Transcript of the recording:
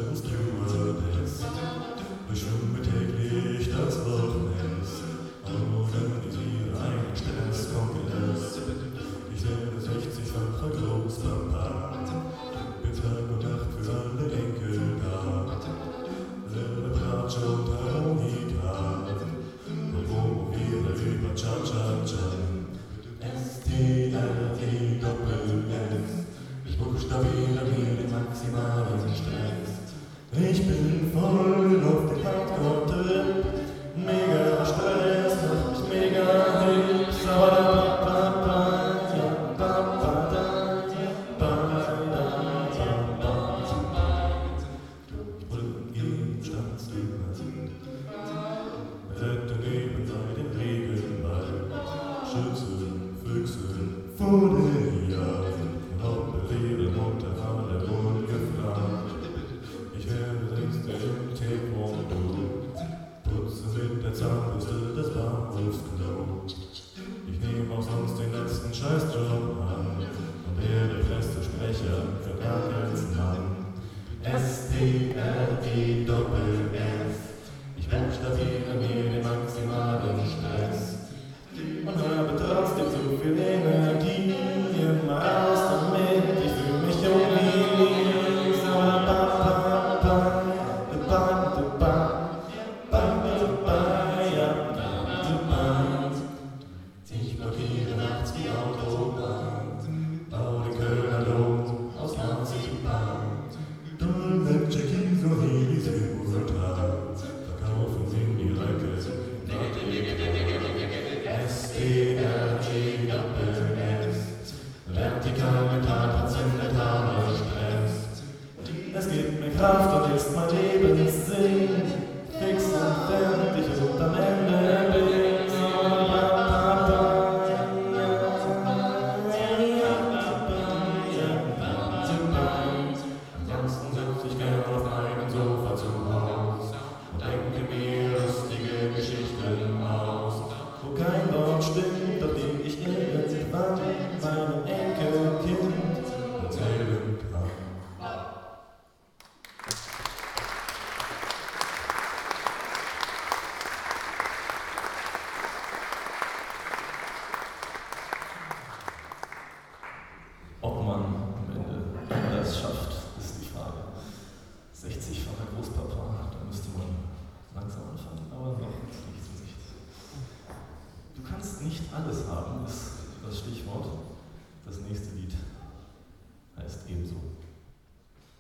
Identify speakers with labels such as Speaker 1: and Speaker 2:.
Speaker 1: Fashion Stewardess. Durchschwimme täglich das Wochnest, organisiere einen Stresskongress. Ich werde 60-facher Großpapa, bin Tag und Nacht für alle Enkel da. Lerne Bratsche und Harmonika und promoviere über Cha-Cha-Cha. S-T-R-E-Doppel-S. Ich buchstabiere mir den maximalen Stress. Ich bin voll auf den Hardcore-Trip. Mega Stress, macht mich mega hip. Rette neben den Regenwald. Schützen, Füchse vor den Jahren. Operieren unter alle ungefragt. Ich werde Sechste im Taekwondo. Putze mit der Zahnbürste das Bahnhofsklo. Ich nehme auch sonst den letzten Scheißjob an und werde Pressesprecher für gar keinen Mann. S-T-R-E-Doppel-S. Ich buchstabiere mir den maximalen Stress und habe trotzdem so viel Energie. Immer raus damit, ich fühle mich jung wie nie. Ich blockiere nachts die Autobahn, baue den Kölner Dom aus Marzipan. Dolmetscher Kies und Helis Ultra, verkaufen sie die Röcke. S-T-R-E-Doppel-S. Vertikal, mental, transzendentaler Stress. Es gibt mir Kraft und ist mein Lebenssinn.